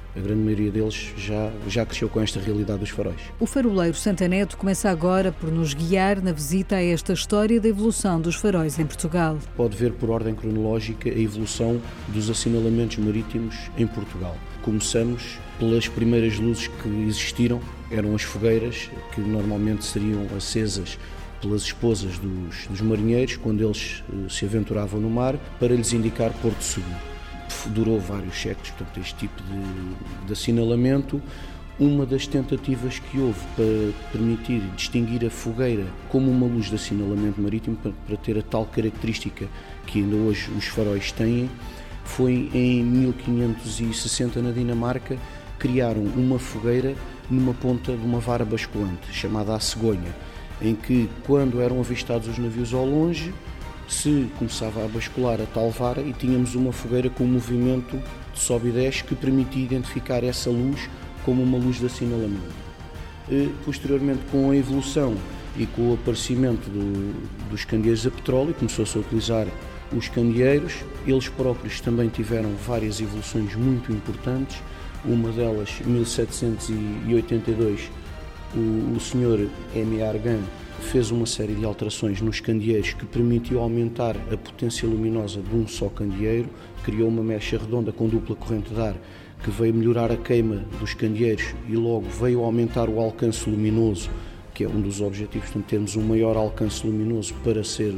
A grande maioria deles já cresceu com esta realidade dos faróis. O faroleiro Santaneto começa agora por nos guiar na visita a esta história da evolução dos faróis em Portugal. Pode ver por ordem cronológica a evolução dos assinalamentos marítimos em Portugal. Começamos pelas primeiras luzes que existiram, eram as fogueiras, que normalmente seriam acesas pelas esposas dos marinheiros quando eles se aventuravam no mar, para lhes indicar Porto Seguro. Durou vários séculos, portanto, este tipo de assinalamento. Uma das tentativas que houve para permitir distinguir a fogueira como uma luz de assinalamento marítimo, para ter a tal característica que ainda hoje os faróis têm, foi em 1560, na Dinamarca, criaram uma fogueira numa ponta de uma vara basculante, chamada a cegonha, em que, quando eram avistados os navios ao longe, se começava a bascular a tal vara e tínhamos uma fogueira com um movimento de sobe e desce que permitia identificar essa luz como uma luz de assinalamento. Posteriormente, com a evolução e com o aparecimento dos candeeiros a petróleo, começou-se a utilizar os candeeiros. Eles próprios também tiveram várias evoluções muito importantes. Uma delas, em 1782, o Sr. M. Argan fez uma série de alterações nos candeeiros que permitiu aumentar a potência luminosa de um só candeeiro, criou uma mecha redonda com dupla corrente de ar que veio melhorar a queima dos candeeiros e logo veio aumentar o alcance luminoso, que é um dos objetivos, portanto, termos um maior alcance luminoso para ser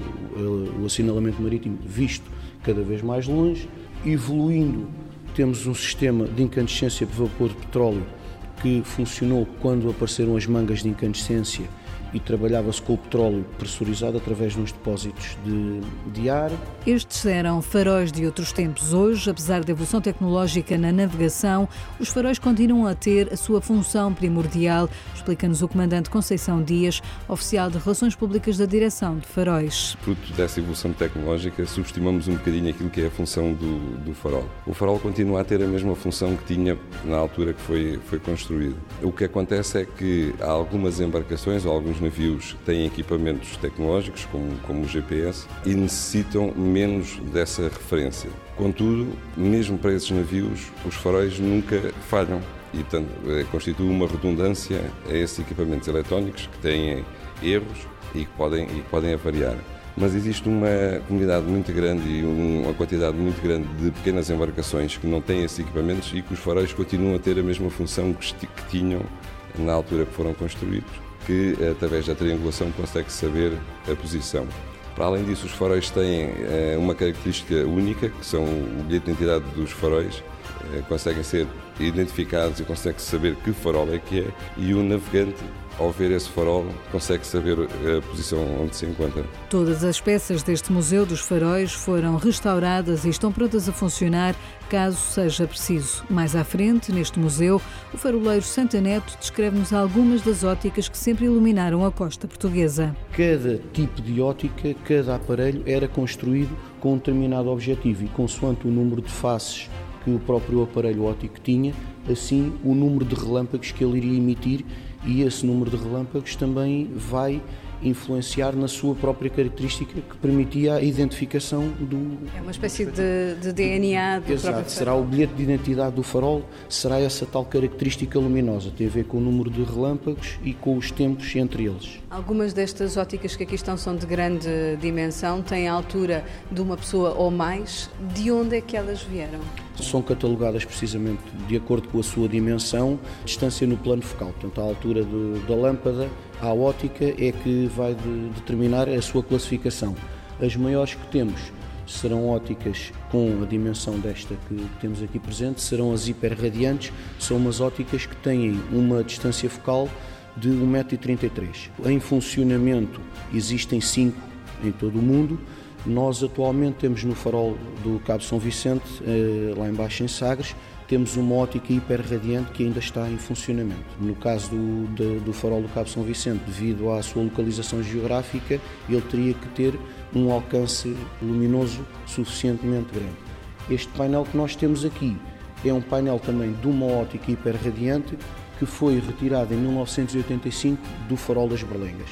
o assinalamento marítimo visto cada vez mais longe. Evoluindo, temos um sistema de incandescência por vapor de petróleo que funcionou quando apareceram as mangas de incandescência e trabalhava-se com o petróleo pressurizado através de uns depósitos de ar. Estes eram faróis de outros tempos. Hoje, apesar da evolução tecnológica na navegação, os faróis continuam a ter a sua função primordial, explica-nos o comandante Conceição Dias, oficial de Relações Públicas da Direção de Faróis. Fruto dessa evolução tecnológica, subestimamos um bocadinho aquilo que é a função do farol. O farol continua a ter a mesma função que tinha na altura que foi construído. O que acontece é que há algumas embarcações ou alguns navios têm equipamentos tecnológicos, como o GPS, e necessitam menos dessa referência. Contudo, mesmo para esses navios, os faróis nunca falham e, portanto, constitui uma redundância a esses equipamentos eletrónicos que têm erros e que podem avariar. Mas existe uma comunidade muito grande e uma quantidade muito grande de pequenas embarcações que não têm esses equipamentos e que os faróis continuam a ter a mesma função que tinham na altura que foram construídos, que através da triangulação consegue saber a posição. Para além disso, os faróis têm uma característica única, que são o bilhete de identidade dos faróis, conseguem ser identificados e consegue saber que farol é que é, e o navegante, ao ver esse farol, consegue saber a posição onde se encontra. Todas as peças deste Museu dos Faróis foram restauradas e estão prontas a funcionar caso seja preciso. Mais à frente, neste museu, o faroleiro Santaneto descreve-nos algumas das óticas que sempre iluminaram a costa portuguesa. Cada tipo de ótica, cada aparelho era construído com um determinado objetivo e, consoante o número de faces que o próprio aparelho óptico tinha, assim o número de relâmpagos que ele iria emitir, e esse número de relâmpagos também vai influenciar na sua própria característica que permitia a identificação do... É uma espécie de DNA do Exato, próprio será o bilhete de identidade do farol, será essa tal característica luminosa, tem a ver com o número de relâmpagos e com os tempos entre eles. Algumas destas óticas que aqui estão são de grande dimensão, têm a altura de uma pessoa ou mais. De onde é que elas vieram? São catalogadas precisamente de acordo com a sua dimensão, distância no plano focal, portanto a altura da lâmpada à ótica é que vai determinar a sua classificação. As maiores que temos serão óticas com a dimensão desta que temos aqui presente, serão as hiperradiantes, são umas óticas que têm uma distância focal de 1,33 m. Em funcionamento existem 5 em todo o mundo. Nós atualmente temos no farol do Cabo São Vicente, lá embaixo em Sagres, temos uma ótica hiperradiante que ainda está em funcionamento. No caso do farol do Cabo São Vicente, devido à sua localização geográfica, ele teria que ter um alcance luminoso suficientemente grande. Este painel que nós temos aqui é um painel também de uma ótica hiperradiante que foi retirado em 1985 do farol das Berlengas.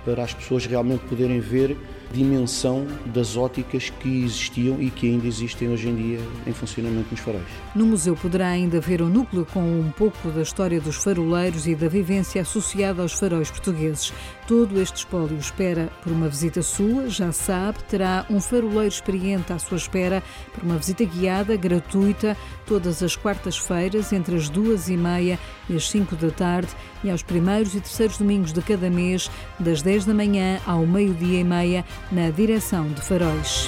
para as pessoas realmente poderem ver a dimensão das óticas que existiam e que ainda existem hoje em dia em funcionamento nos faróis. No museu poderá ainda ver um núcleo com um pouco da história dos faroleiros e da vivência associada aos faróis portugueses. Todo este espólio espera por uma visita sua, já sabe, terá um faroleiro experiente à sua espera por uma visita guiada, gratuita, todas as quartas-feiras, entre as 2h30 e as 5 da tarde e aos primeiros e terceiros domingos de cada mês, das 10 da manhã ao meio-dia e meia, na direção de Faróis.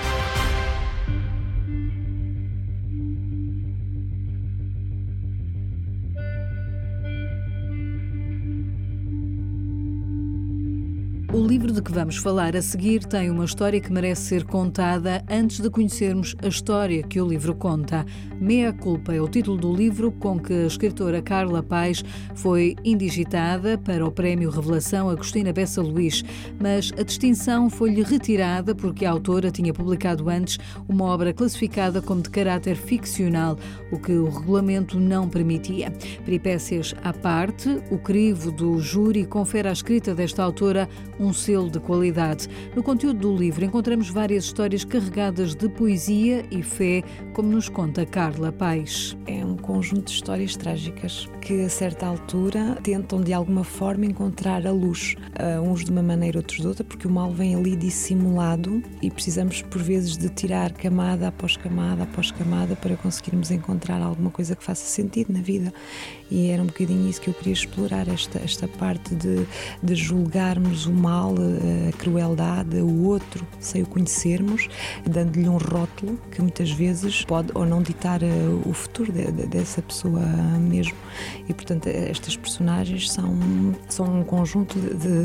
O livro de que vamos falar a seguir tem uma história que merece ser contada antes de conhecermos a história que o livro conta. Mea Culpa é o título do livro com que a escritora Carla Paes foi indigitada para o Prémio Revelação Agostina Bessa Luís, mas a distinção foi-lhe retirada porque a autora tinha publicado antes uma obra classificada como de caráter ficcional, o que o regulamento não permitia. Peripécias à parte, o crivo do júri confere à escrita desta autora um selo de qualidade. No conteúdo do livro encontramos várias histórias carregadas de poesia e fé, como nos conta Carla Paes. É um conjunto de histórias trágicas que, a certa altura, tentam de alguma forma encontrar a luz, uns de uma maneira, outros de outra, porque o mal vem ali dissimulado e precisamos, por vezes, de tirar camada após camada após camada para conseguirmos encontrar alguma coisa que faça sentido na vida. E era um bocadinho isso que eu queria explorar, esta parte de julgarmos o mal, a crueldade, o outro, sem o conhecermos, dando-lhe um rótulo que muitas vezes pode ou não ditar o futuro dessa pessoa mesmo. E, portanto, estas personagens são um conjunto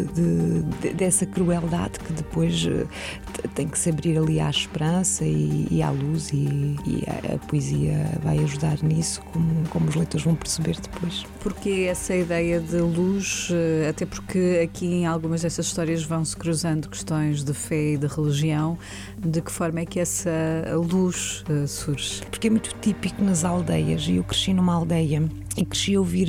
dessa crueldade que depois tem que se abrir ali à esperança e à luz, e a poesia vai ajudar nisso, como os leitores vão perceber depois. Porque essa ideia de luz, até porque aqui em algumas dessas histórias vão-se cruzando questões de fé e de religião, de que forma é que essa luz surge? Porque é muito típico nas aldeias, e eu cresci numa aldeia e cresci a ouvir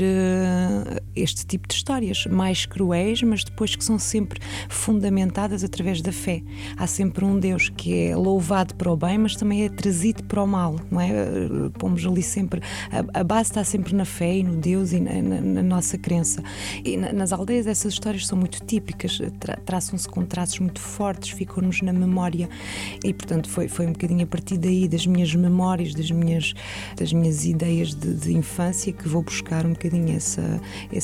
este tipo de histórias mais cruéis, mas depois que são sempre fundamentadas através da fé. Há sempre um Deus que é louvado para o bem, mas também é trazido para o mal, não é? Pomos ali sempre, a base está sempre na fé e no Deus e na nossa crença. E nas aldeias essas histórias são muito típicas, traçam-se com traços muito fortes, ficam-nos na memória, e portanto foi um bocadinho a partir daí, das minhas memórias, das minhas ideias de infância, que vou buscar um bocadinho essa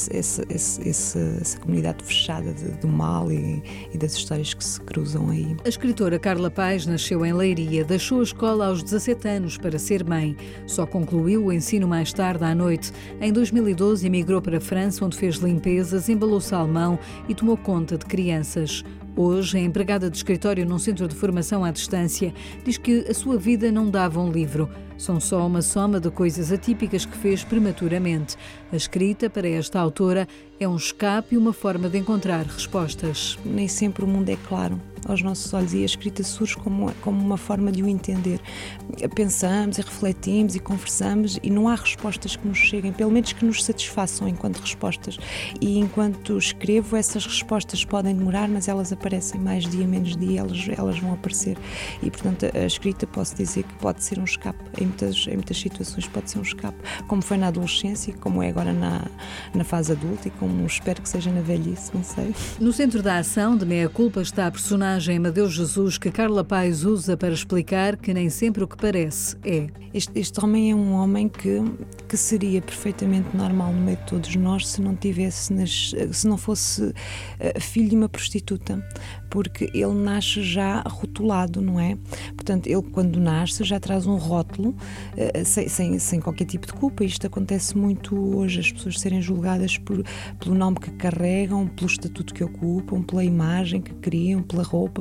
comunidade fechada do mal e das histórias que se cruzam aí. A escritora Carla Paes nasceu em Leiria, deixou a escola aos 17 anos para ser mãe. Só concluiu o ensino mais tarde à noite. Em 2012 emigrou para a França, onde fez limpezas, embalou salmão e tomou conta de crianças. Hoje é empregada de escritório num centro de formação à distância. Diz que a sua vida não dava um livro. São só uma soma de coisas atípicas que fez prematuramente. A escrita, para esta autora, é um escape e uma forma de encontrar respostas. Nem sempre o mundo é claro aos nossos olhos, e a escrita surge como uma forma de o entender. Pensamos e refletimos e conversamos e não há respostas que nos cheguem, pelo menos que nos satisfaçam enquanto respostas. E enquanto escrevo, essas respostas podem demorar, mas elas aparecem mais dia, menos dia, elas vão aparecer. E, portanto, a escrita, posso dizer que pode ser um escape. Em muitas situações pode ser um escape, como foi na adolescência, como é agora na fase adulta e como espero que seja na velhice, não sei. No centro da ação de Mea Culpa está a personagem Amadeu Jesus, que Carla Paes usa para explicar que nem sempre o que parece é. Este homem é um homem que seria perfeitamente normal no meio de todos nós se não fosse filho de uma prostituta, porque ele nasce já rotulado, não é? Portanto, ele quando nasce já traz um rótulo sem qualquer tipo de culpa. Isto acontece muito hoje, as pessoas serem julgadas pelo nome que carregam, pelo estatuto que ocupam, pela imagem que criam, pela roupa,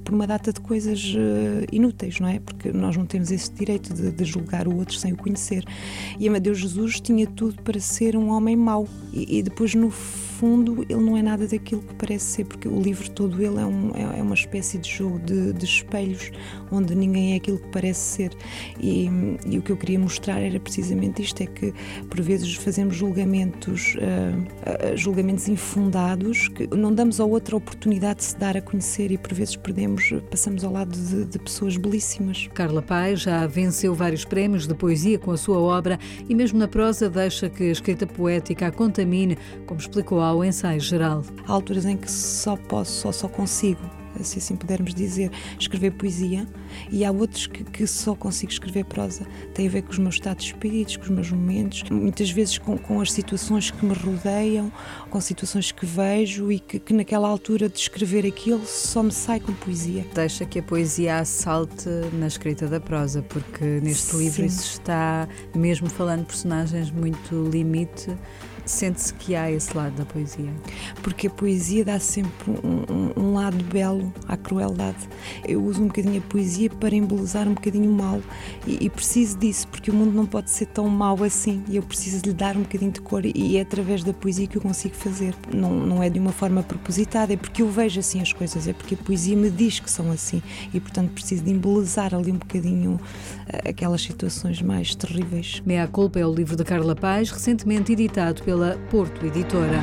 por uma data de coisas inúteis, não é? Porque nós não temos esse direito de julgar o outro sem o conhecer. E Amadeu Jesus tinha tudo para ser um homem mau e depois no fundo ele não é nada daquilo que parece ser, porque o livro todo ele é uma espécie de jogo de espelhos onde ninguém é aquilo que parece ser e o que eu queria mostrar era precisamente isto, é que por vezes fazemos julgamentos infundados, que não damos ao outro a oportunidade de se dar a conhecer e por vezes passamos ao lado de pessoas belíssimas. Carla Paes já venceu vários prémios de poesia com a sua obra e mesmo na prosa deixa que a escrita poética a contamine, como explicou ao Ensaio Geral. Há alturas em que só consigo, se assim pudermos dizer, escrever poesia e há outros que só consigo escrever prosa. Tem a ver com os meus estados de espírito, com os meus momentos, muitas vezes com as situações que me rodeiam, com situações que vejo e que naquela altura de escrever aquilo só me sai com poesia. Deixa que a poesia assalte na escrita da prosa, porque neste livro isso está, mesmo falando de personagens muito limite, sente-se que há esse lado da poesia. Porque a poesia dá sempre um lado belo à crueldade. Eu uso um bocadinho a poesia para embelezar um bocadinho o mal e preciso disso, porque o mundo não pode ser tão mau assim e eu preciso lhe dar um bocadinho de cor e é através da poesia que eu consigo fazer. Não é de uma forma propositada, é porque eu vejo assim as coisas, é porque a poesia me diz que são assim e portanto preciso de embelezar ali um bocadinho aquelas situações mais terríveis. Mea Culpa é o livro de Carla Paes, recentemente editado pela Porto Editora.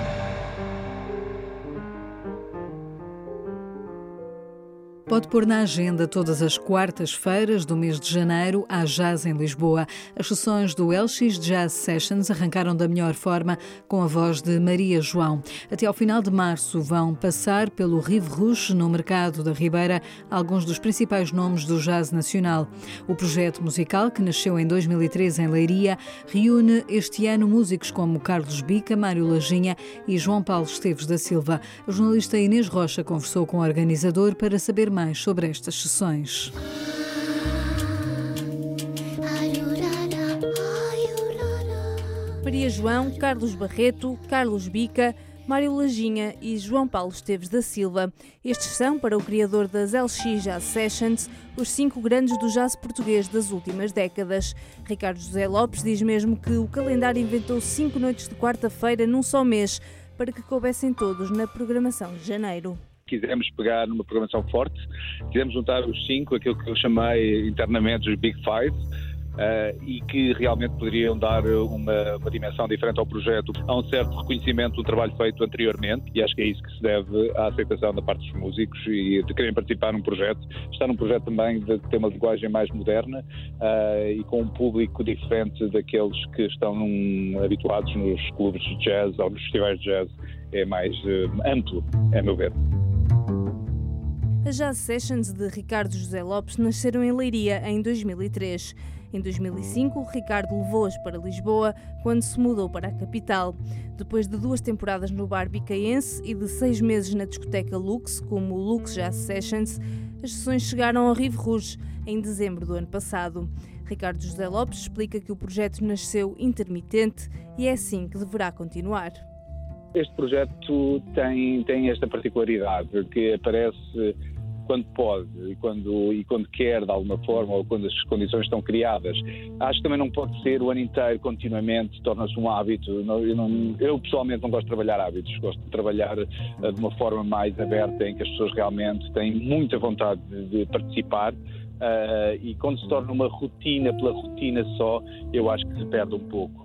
Pode pôr na agenda todas as quartas-feiras do mês de janeiro há jazz em Lisboa. As sessões do LX Jazz Sessions arrancaram da melhor forma com a voz de Maria João. Até ao final de março vão passar pelo Rive Rouge, no Mercado da Ribeira, alguns dos principais nomes do jazz nacional. O projeto musical, que nasceu em 2013 em Leiria, reúne este ano músicos como Carlos Bica, Mário Lajinha e João Paulo Esteves da Silva. A jornalista Inês Rocha conversou com o organizador para saber mais sobre estas sessões. Maria João, Carlos Barreto, Carlos Bica, Mário Lajinha e João Paulo Esteves da Silva. Estes são, para o criador das LX Jazz Sessions, os 5 grandes do jazz português das últimas décadas. Ricardo José Lopes diz mesmo que o calendário inventou 5 noites de quarta-feira num só mês, para que coubessem todos na programação de janeiro. Quisemos pegar numa programação forte, quisemos juntar os 5, aquilo que eu chamei internamente os Big Five, e que realmente poderiam dar uma dimensão diferente ao projeto. Há um certo reconhecimento do trabalho feito anteriormente e acho que é isso que se deve à aceitação da parte dos músicos e de querem participar num projeto. Está num projeto também de ter uma linguagem mais moderna e com um público diferente daqueles que estão habituados nos clubes de jazz ou nos festivais de jazz. É mais amplo, a meu ver. As Jazz Sessions de Ricardo José Lopes nasceram em Leiria em 2003. Em 2005, Ricardo levou-as para Lisboa quando se mudou para a capital. Depois de 2 temporadas no bar bicaense e de 6 meses na discoteca Lux, como o Lux Jazz Sessions, as sessões chegaram ao Rive Rouge em dezembro do ano passado. Ricardo José Lopes explica que o projeto nasceu intermitente e é assim que deverá continuar. Este projeto tem esta particularidade, que aparece quando pode e quando quer, de alguma forma, ou quando as condições estão criadas. Acho que também não pode ser o ano inteiro, continuamente, torna-se um hábito. Eu pessoalmente não gosto de trabalhar hábitos, gosto de trabalhar de uma forma mais aberta, em que as pessoas realmente têm muita vontade de participar. E quando se torna uma rotina pela rotina só, eu acho que se perde um pouco.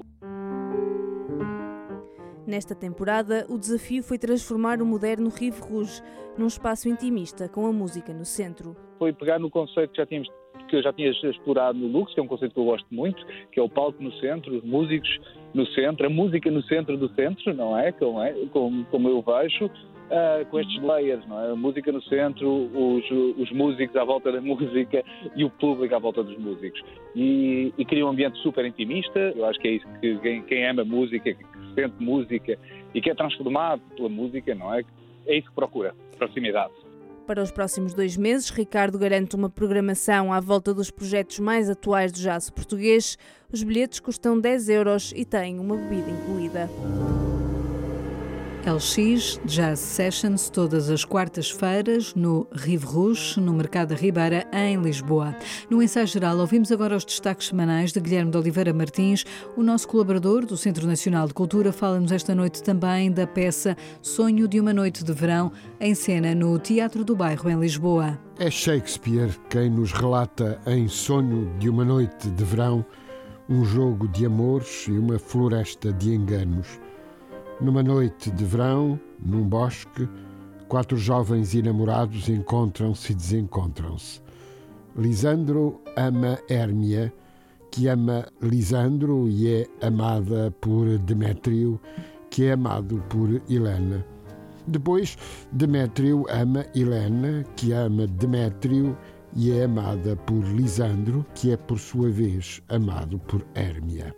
Nesta temporada, o desafio foi transformar o moderno Rive Rouge num espaço intimista com a música no centro. Foi pegar no conceito que eu já tinha explorado no Lux, que é um conceito que eu gosto muito, que é o palco no centro, os músicos no centro, a música no centro do centro, não é? Como eu vejo, com estes layers, não é? A música no centro, os músicos à volta da música e o público à volta dos músicos. E cria um ambiente super intimista. Eu acho que é isso que quem ama música, que sente música e que é transformado pela música, não é? É isso que procura, proximidade. Para os próximos 2 meses, Ricardo garante uma programação à volta dos projetos mais atuais do jazz português. Os bilhetes custam 10 € e têm uma bebida incluída. LX Jazz Sessions, todas as quartas-feiras, no Rive Rouge, no Mercado da Ribeira, em Lisboa. No ensaio geral, ouvimos agora os destaques semanais de Guilherme de Oliveira Martins. O nosso colaborador do Centro Nacional de Cultura fala-nos esta noite também da peça Sonho de uma Noite de Verão, em cena no Teatro do Bairro, em Lisboa. É Shakespeare quem nos relata em Sonho de uma Noite de Verão um jogo de amores e uma floresta de enganos. Numa noite de verão, num bosque, 4 jovens enamorados encontram-se e desencontram-se. Lisandro ama Hérmia, que ama Lisandro e é amada por Demétrio, que é amado por Helena. Depois, Demétrio ama Helena, que ama Demétrio e é amada por Lisandro, que é por sua vez amado por Hérmia.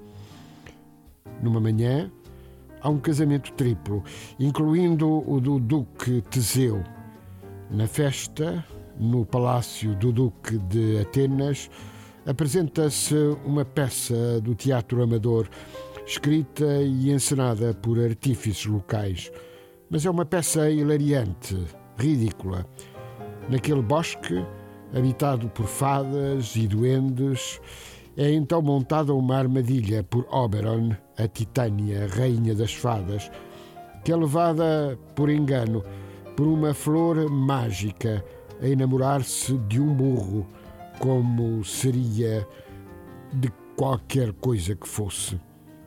Numa manhã, há um casamento triplo, incluindo o do Duque Teseu. Na festa, no Palácio do Duque de Atenas, apresenta-se uma peça do teatro amador, escrita e encenada por artífices locais. Mas é uma peça hilariante, ridícula. Naquele bosque, habitado por fadas e duendes, é então montada uma armadilha por Oberon, a Titânia, rainha das fadas, que é levada por engano por uma flor mágica a enamorar-se de um burro, como seria de qualquer coisa que fosse.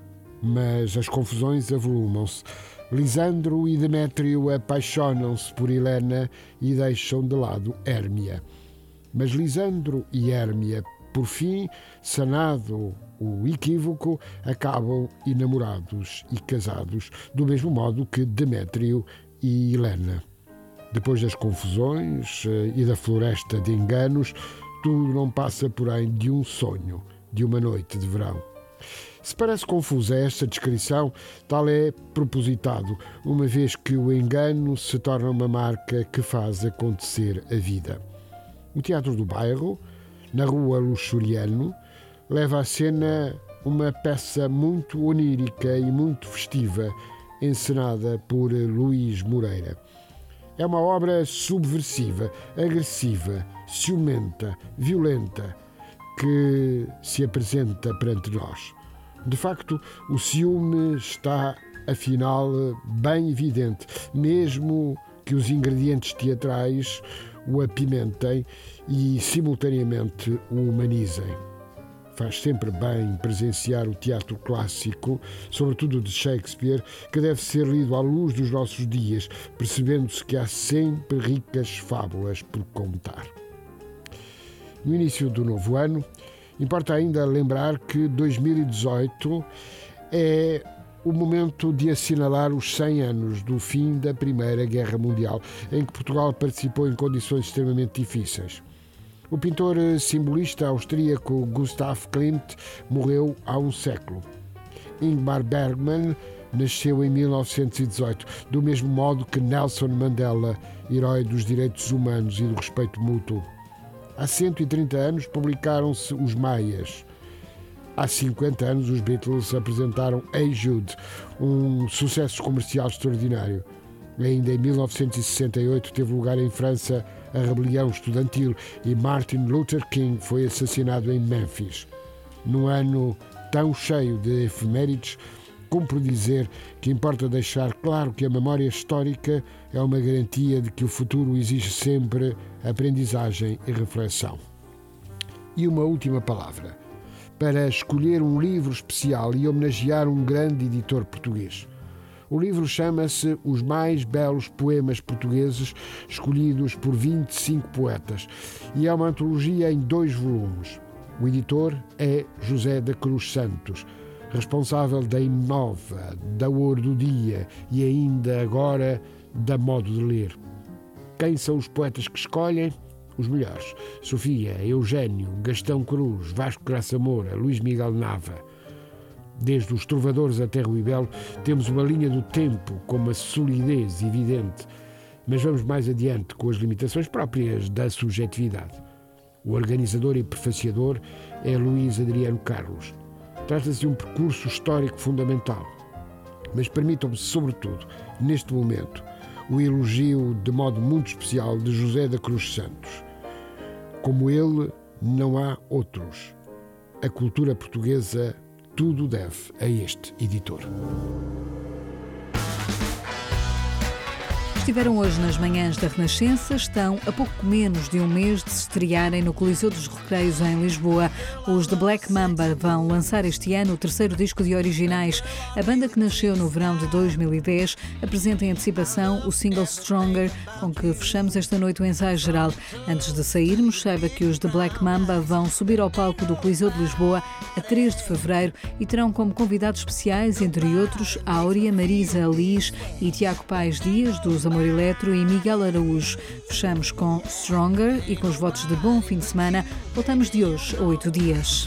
Mas as confusões avolumam-se. Lisandro e Demétrio apaixonam-se por Helena e deixam de lado Hérmia. Mas Lisandro e Hérmia, por fim, sanado o equívoco, acabam enamorados e casados, do mesmo modo que Demétrio e Helena. Depois das confusões e da floresta de enganos, tudo não passa porém de um sonho, de uma noite de verão. Se parece confusa esta descrição, tal é propositado, uma vez que o engano se torna uma marca que faz acontecer a vida. O Teatro do Bairro, na Rua Luxuriano, leva à cena uma peça muito onírica e muito festiva, encenada por Luís Moreira. É uma obra subversiva, agressiva, ciumenta, violenta, que se apresenta perante nós. De facto, o ciúme está, afinal, bem evidente, mesmo que os ingredientes teatrais o apimentem e, simultaneamente, o humanizem. Faz sempre bem presenciar o teatro clássico, sobretudo de Shakespeare, que deve ser lido à luz dos nossos dias, percebendo-se que há sempre ricas fábulas por contar. No início do novo ano, importa ainda lembrar que 2018 é o momento de assinalar os 100 anos do fim da Primeira Guerra Mundial, em que Portugal participou em condições extremamente difíceis. O pintor simbolista austríaco Gustav Klimt morreu há um século. Ingmar Bergman nasceu em 1918, do mesmo modo que Nelson Mandela, herói dos direitos humanos e do respeito mútuo. Há 130 anos publicaram-se Os Maias. Há 50 anos os Beatles apresentaram Hey Jude, um sucesso comercial extraordinário. Ainda em 1968 teve lugar em França a rebelião estudantil e Martin Luther King foi assassinado em Memphis. Num ano tão cheio de efemérides, cumpre dizer que importa deixar claro que a memória histórica é uma garantia de que o futuro exige sempre aprendizagem e reflexão. E uma última palavra, para escolher um livro especial e homenagear um grande editor português. O livro chama-se Os Mais Belos Poemas Portugueses, escolhidos por 25 poetas, e é uma antologia em 2 volumes. O editor é José da Cruz Santos, responsável da Innova, da Ouro do Dia e ainda agora da Modo de Ler. Quem são os poetas que escolhem? Os melhores: Sofia, Eugênio, Gastão Cruz, Vasco Graça Moura, Luís Miguel Nava. Desde os trovadores até Rui Belo, temos uma linha do tempo com uma solidez evidente, mas vamos mais adiante com as limitações próprias da subjetividade. O organizador e prefaciador é Luís Adriano Carlos. Trata-se de um percurso histórico fundamental. Mas permitam-me, sobretudo, neste momento, o elogio de modo muito especial de José da Cruz Santos. Como ele, não há outros. A cultura portuguesa tudo deve a este editor. Estiveram hoje nas manhãs da Renascença, estão a pouco menos de um mês de se estrearem no Coliseu dos Recreios em Lisboa. Os The Black Mamba vão lançar este ano o terceiro disco de originais. A banda, que nasceu no verão de 2010, apresenta em antecipação o single Stronger, com que fechamos esta noite o ensaio geral. Antes de sairmos, saiba que os The Black Mamba vão subir ao palco do Coliseu de Lisboa a 3 de fevereiro e terão como convidados especiais, entre outros, a Áurea Marisa Liz e Tiago Paes Dias, dos Amor Eletro, e Miguel Araújo. Fechamos com Stronger e com os votos de bom fim de semana. Voltamos de hoje a 8 dias.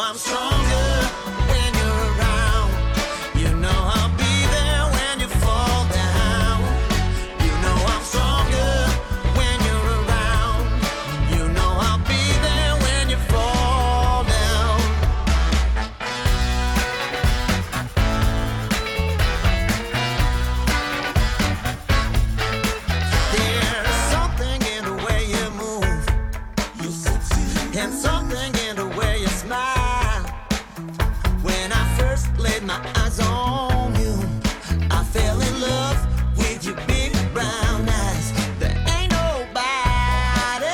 And something in the way you smile. When I first laid my eyes on you, I fell in love with your big brown eyes. There ain't nobody,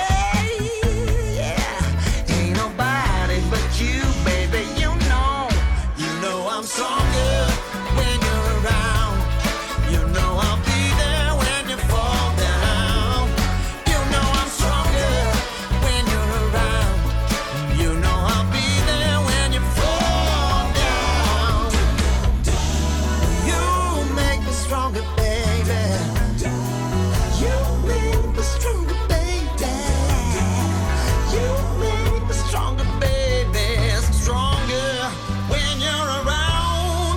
yeah, ain't nobody but you, baby. You know I'm stronger when you're around. You know I'll be there when you fall down. You know I'm stronger when you're around. You know I'll be there when you fall down. You make me stronger, baby. You make me stronger, baby. You make me stronger, baby. Stronger when you're around.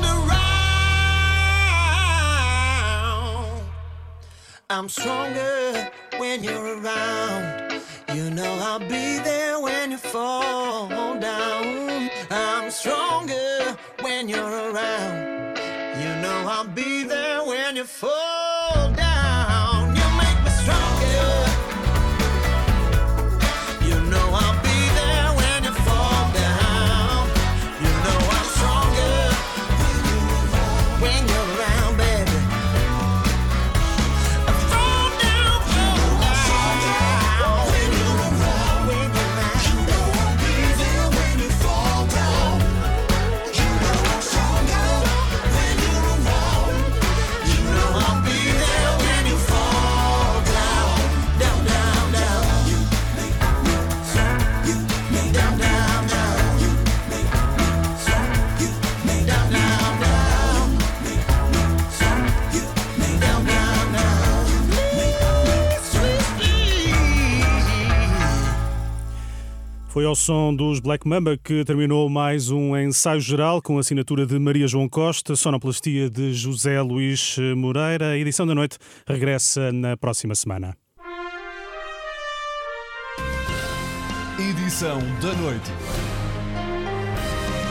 I'm stronger when you're around. You know I'll be there when you fall down. I'm stronger when you're around. You know I'll be there when you fall down. You make me stronger. You know I'll be there when you fall down. You know I'm stronger when you're around, baby. Foi ao som dos Black Mamba que terminou mais um ensaio geral com a assinatura de Maria João Costa, sonoplastia de José Luís Moreira. A edição da noite regressa na próxima semana. Edição da noite.